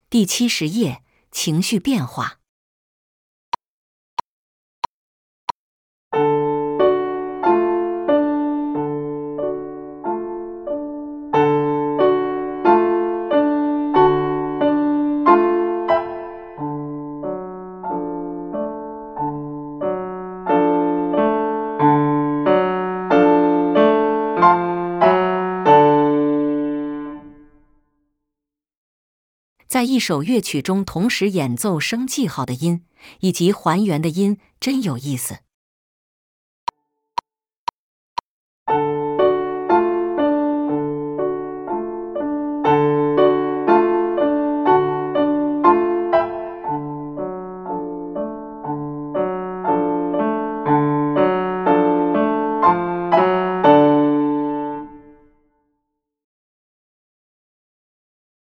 第70页，情绪变化。在一首乐曲中同时演奏升记号的音以及还原的音真有意思。